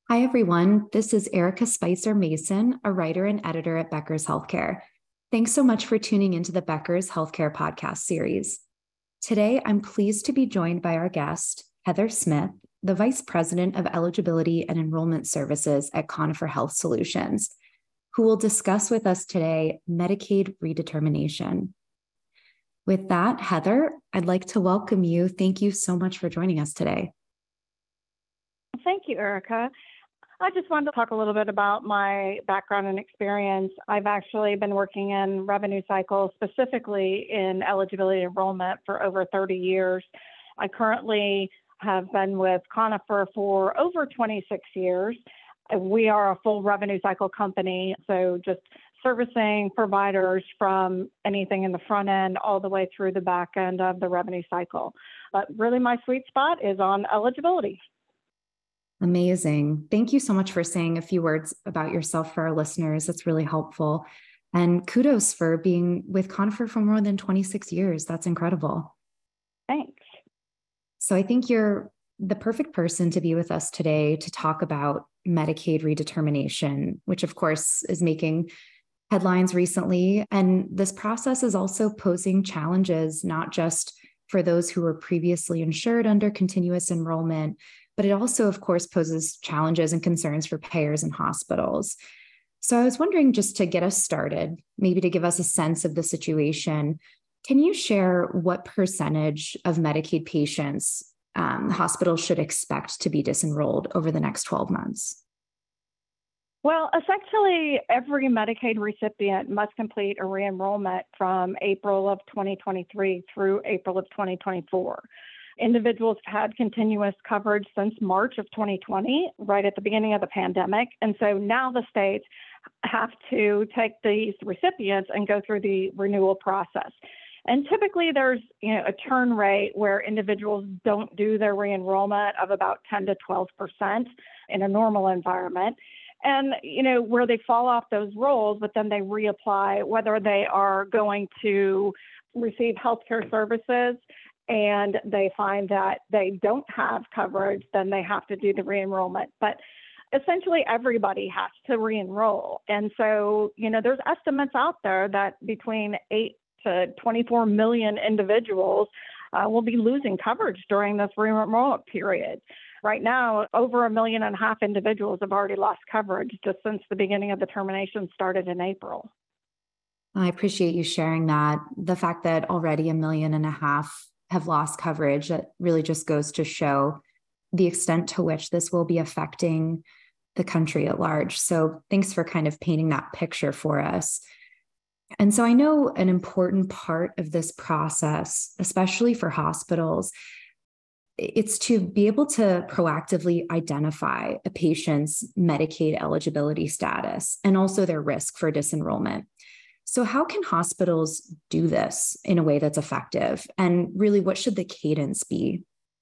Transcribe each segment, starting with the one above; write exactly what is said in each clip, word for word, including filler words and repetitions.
Hi, everyone. This is Erica Spicer Mason, a writer and editor at Becker's Healthcare. Thanks so much for tuning into the Becker's Healthcare podcast series. Today, I'm pleased to be joined by our guest, Heather Smith, the Vice President of Eligibility and Enrollment Services at Conifer Health Solutions, who will discuss with us today Medicaid redetermination. With that, Heather, I'd like to welcome you. Thank you so much for joining us today. Thank you, Erica. I just wanted to talk a little bit about my background and experience. I've actually been working in revenue cycle, specifically in eligibility enrollment, for over thirty years. I currently have been with Conifer for over twenty-six years. We are a full revenue cycle company, so just servicing providers from anything in the front end all the way through the back end of the revenue cycle. But really my sweet spot is on eligibility. Amazing. Thank you so much for saying a few words about yourself for our listeners. That's really helpful. And kudos for being with Conifer for more than twenty-six years. That's incredible. Thanks. So I think you're the perfect person to be with us today to talk about Medicaid redetermination, which of course is making headlines recently. And this process is also posing challenges, not just for those who were previously insured under continuous enrollment, but it also, of course, poses challenges and concerns for payers and hospitals. So I was wondering, just to get us started, maybe to give us a sense of the situation, can you share what percentage of Medicaid patients um, hospitals should expect to be disenrolled over the next twelve months? Well, essentially, every Medicaid recipient must complete a re-enrollment from April of twenty twenty-three through April of twenty twenty-four. Individuals have had continuous coverage since March of twenty twenty, right at the beginning of the pandemic. And so now the states have to take these recipients and go through the renewal process. And typically there's you know, a turn rate where individuals don't do their re-enrollment of about ten to twelve percent in a normal environment. And, you know, where they fall off those rolls, but then they reapply, whether they are going to receive healthcare services and they find that they don't have coverage, then they have to do the re-enrollment. But essentially everybody has to re-enroll. And so, you know, there's estimates out there that between eight to twenty-four million individuals uh, will be losing coverage during this re-enrollment period. Right now, over a million and a half individuals have already lost coverage just since the beginning of the termination started in April. I appreciate you sharing that. The fact that already a million and a half have lost coverage, that really just goes to show the extent to which this will be affecting the country at large. So thanks for kind of painting that picture for us. And so I know an important part of this process, especially for hospitals, it's to be able to proactively identify a patient's Medicaid eligibility status and also their risk for disenrollment. So how can hospitals do this in a way that's effective? And really, what should the cadence be?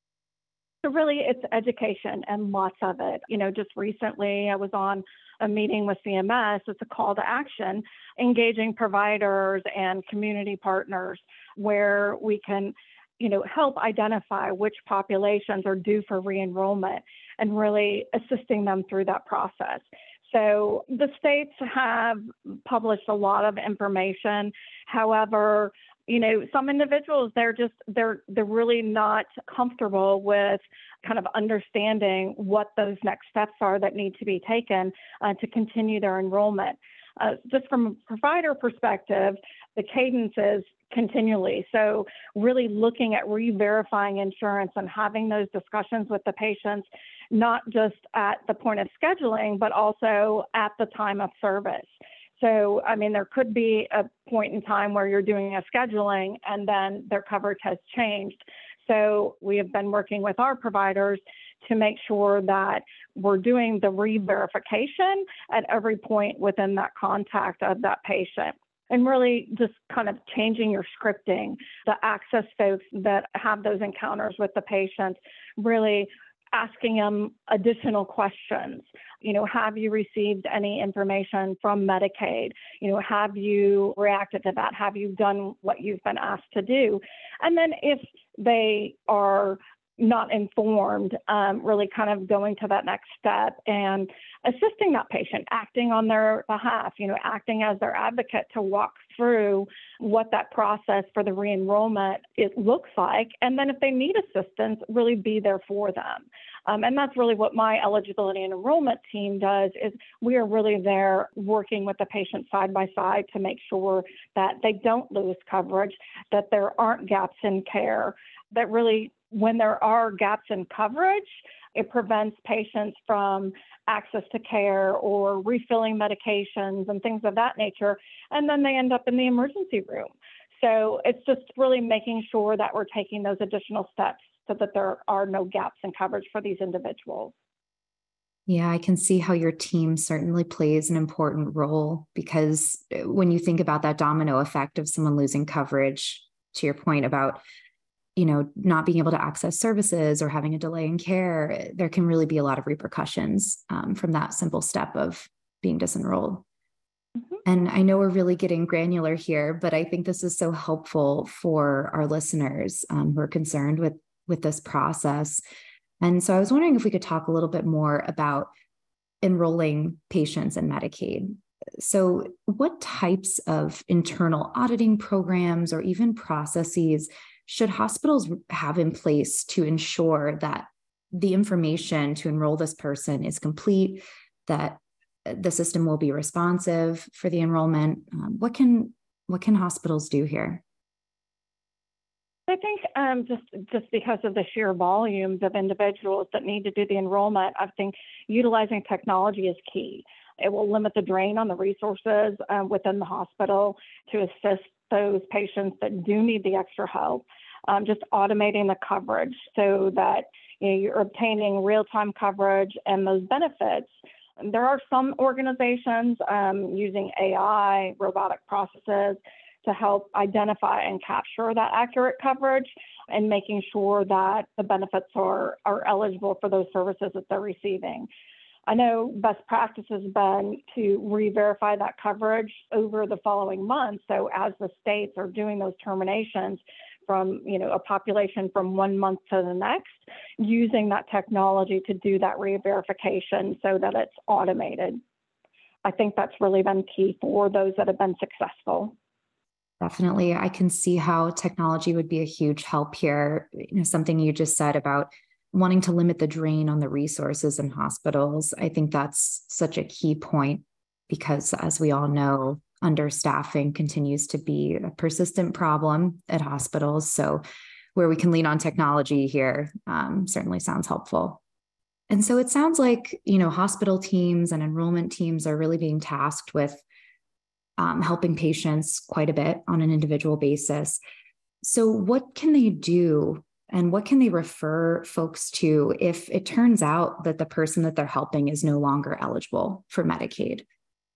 So really, it's education and lots of it. You know, just recently I was on a meeting with C M S. It's a call to action, engaging providers and community partners where we can, you know, help identify which populations are due for re-enrollment and really assisting them through that process. So the states have published a lot of information. However, you know, some individuals, they're just, they're, they're really not comfortable with kind of understanding what those next steps are that need to be taken uh, to continue their enrollment. Uh, just from a provider perspective, the cadence is continually. So really looking at re-verifying insurance and having those discussions with the patients, not just at the point of scheduling, but also at the time of service. So, I mean, there could be a point in time where you're doing a scheduling and then their coverage has changed. So we have been working with our providers to make sure that we're doing the re-verification at every point within that contact of that patient. And really just kind of changing your scripting, the access folks that have those encounters with the patient, really asking them additional questions. You know, have you received any information from Medicaid? You know, have you reacted to that? Have you done what you've been asked to do? And then if they are not informed, um, really kind of going to that next step and assisting that patient, acting on their behalf, you know, acting as their advocate to walk through what that process for the re-enrollment it looks like. And then if they need assistance, really be there for them. Um, and that's really what my eligibility and enrollment team does, is we are really there working with the patient side by side to make sure that they don't lose coverage, that there aren't gaps in care, that really when there are gaps in coverage, it prevents patients from access to care or refilling medications and things of that nature, and then they end up in the emergency room. So it's just really making sure that we're taking those additional steps so that there are no gaps in coverage for these individuals. Yeah, I can see how your team certainly plays an important role, because when you think about that domino effect of someone losing coverage, to your point about you know, not being able to access services or having a delay in care, there can really be a lot of repercussions um, from that simple step of being disenrolled. Mm-hmm. And I know we're really getting granular here, but I think this is so helpful for our listeners um, who are concerned with, with this process. And so I was wondering if we could talk a little bit more about enrolling patients in Medicaid. So what types of internal auditing programs or even processes should hospitals have in place to ensure that the information to enroll this person is complete, that the system will be responsive for the enrollment? Um, what can what can hospitals do here? I think um, just just because of the sheer volumes of individuals that need to do the enrollment, I think utilizing technology is key. It will limit the drain on the resources uh, within the hospital to assist those patients that do need the extra help. Um, just automating the coverage so that you know, you're obtaining real-time coverage and those benefits. There are some organizations um, using A I, robotic processes to help identify and capture that accurate coverage and making sure that the benefits are, are eligible for those services that they're receiving. I know best practice has been to re-verify that coverage over the following months. So as the states are doing those terminations from, you know, a population from one month to the next, using that technology to do that re-verification so that it's automated. I think that's really been key for those that have been successful. Definitely. I can see how technology would be a huge help here. You know, something you just said about wanting to limit the drain on the resources in hospitals. I think that's such a key point because, as we all know, understaffing continues to be a persistent problem at hospitals. So where we can lean on technology here um, certainly sounds helpful. And so it sounds like, you know, hospital teams and enrollment teams are really being tasked with um, helping patients quite a bit on an individual basis. So what can they do and what can they refer folks to if it turns out that the person that they're helping is no longer eligible for Medicaid?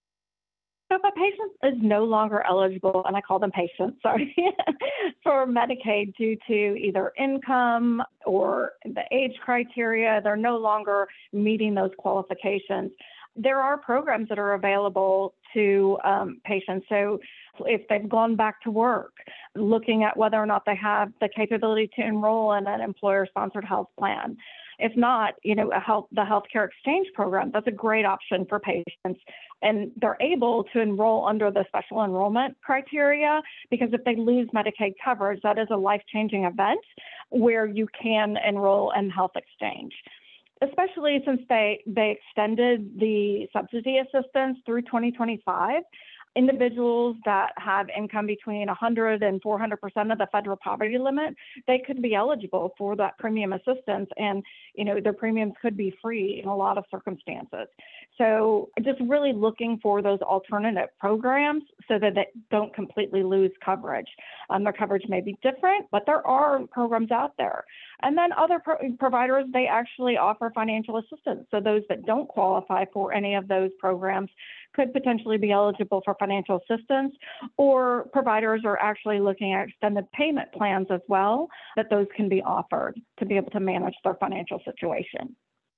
So if a patient is no longer eligible, and I call them patients, sorry, for Medicaid due to either income or the age criteria, they're no longer meeting those qualifications. There are programs that are available to um, patients. So if they've gone back to work, looking at whether or not they have the capability to enroll in an employer-sponsored health plan. If not, you know, a health, the healthcare exchange program, that's a great option for patients. And they're able to enroll under the special enrollment criteria because if they lose Medicaid coverage, that is a life-changing event where you can enroll in health exchange. Especially since they, they extended the subsidy assistance through twenty twenty-five. Individuals that have income between one hundred and four hundred percent of the federal poverty limit, they could be eligible for that premium assistance, and you know their premiums could be free in a lot of circumstances. So just really looking for those alternative programs so that they don't completely lose coverage. Um, their coverage may be different, but there are programs out there. And then other pro- providers, they actually offer financial assistance. So those that don't qualify for any of those programs could potentially be eligible for financial assistance, or providers are actually looking at extended payment plans as well, that those can be offered to be able to manage their financial situation.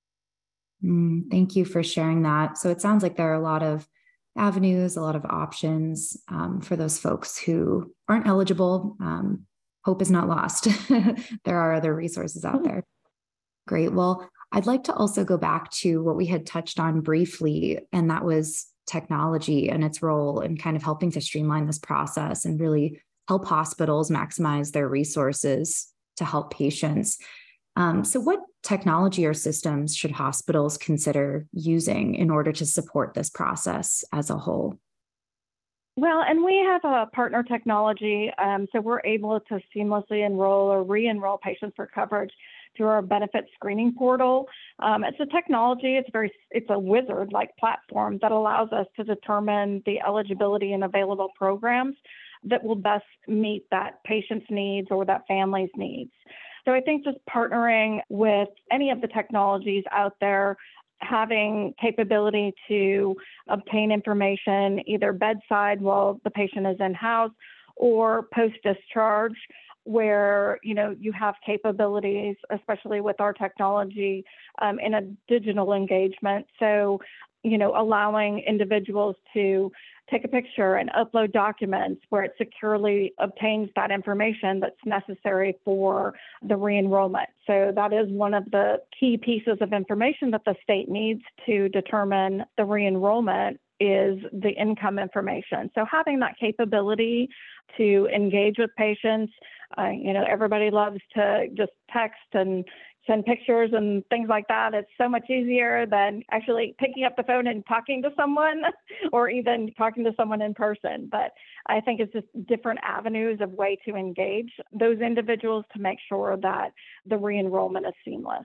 Mm, thank you for sharing that. So it sounds like there are a lot of avenues, a lot of options um, for those folks who aren't eligible, um, hope is not lost. There are other resources out there. Great. Well, I'd like to also go back to what we had touched on briefly, and that was technology and its role in kind of helping to streamline this process and really help hospitals maximize their resources to help patients. Um, so what technology or systems should hospitals consider using in order to support this process as a whole? Well, and we have a partner technology, um, so we're able to seamlessly enroll or re-enroll patients for coverage through our benefit screening portal. Um, it's a technology, it's very, it's a wizard-like platform that allows us to determine the eligibility and available programs that will best meet that patient's needs or that family's needs. So I think just partnering with any of the technologies out there, having capability to obtain information either bedside while the patient is in-house or post-discharge, where, you know, you have capabilities, especially with our technology, um, in a digital engagement. So, you know, allowing individuals to take a picture and upload documents where it securely obtains that information that's necessary for the re-enrollment. So that is one of the key pieces of information that the state needs to determine the re-enrollment is the income information. So having that capability to engage with patients, uh, you know, everybody loves to just text and send pictures and things like that. It's so much easier than actually picking up the phone and talking to someone or even talking to someone in person. But I think it's just different avenues of way to engage those individuals to make sure that the re-enrollment is seamless.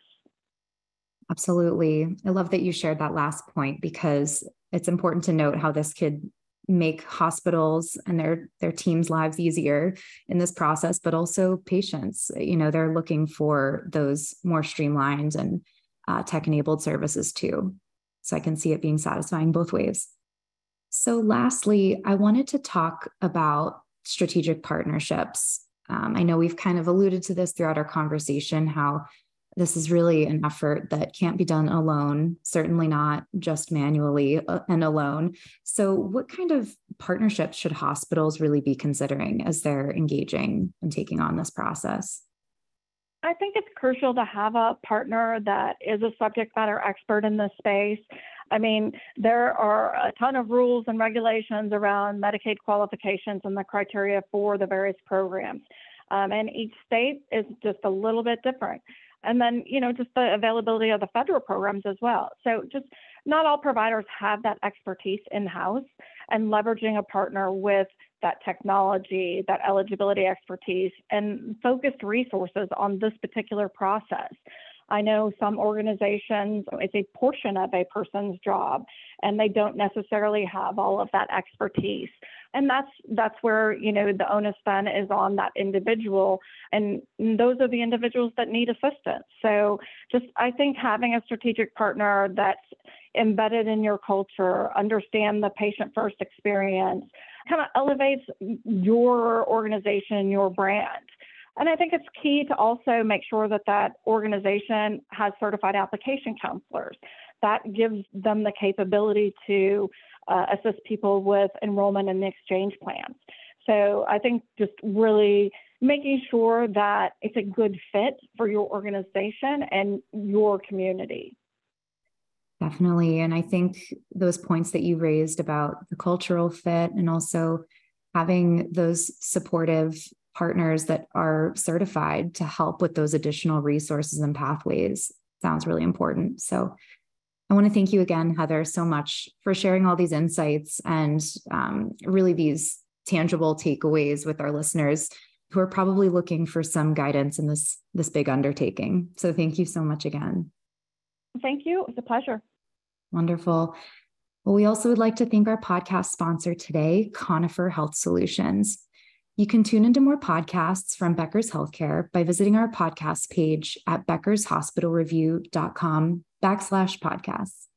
Absolutely. I love that you shared that last point because it's important to note how this could make hospitals and their their teams' lives easier in this process, but also patients. You know, they're looking for those more streamlined and uh, tech-enabled services too. So I can see it being satisfying both ways. So lastly, I wanted to talk about strategic partnerships. Um, I know we've kind of alluded to this throughout our conversation, how this is really an effort that can't be done alone, certainly not just manually and alone. So what kind of partnerships should hospitals really be considering as they're engaging and taking on this process? I think it's crucial to have a partner that is a subject matter expert in this space. I mean, there are a ton of rules and regulations around Medicaid qualifications and the criteria for the various programs. Um, and each state is just a little bit different. And then, you know, just the availability of the federal programs as well. So just not all providers have that expertise in-house, and leveraging a partner with that technology, that eligibility expertise, and focused resources on this particular process. I know some organizations, it's a portion of a person's job, and they don't necessarily have all of that expertise. And that's that's where, you know, the onus then is on that individual. And those are the individuals that need assistance. So just, I think having a strategic partner that's embedded in your culture, understand the patient-first experience, kind of elevates your organization, your brand. And I think it's key to also make sure that that organization has certified application counselors. That gives them the capability to uh, assist people with enrollment in the exchange plans. So I think just really making sure that it's a good fit for your organization and your community. Definitely. And I think those points that you raised about the cultural fit and also having those supportive partners that are certified to help with those additional resources and pathways sounds really important. So I want to thank you again, Heather, so much for sharing all these insights and um, really these tangible takeaways with our listeners who are probably looking for some guidance in this, this big undertaking. So thank you so much again. Thank you. It's a pleasure. Wonderful. Well, we also would like to thank our podcast sponsor today, Conifer Health Solutions. You can tune into more podcasts from Becker's Healthcare by visiting our podcast page at beckershospitalreview.com backslash podcasts.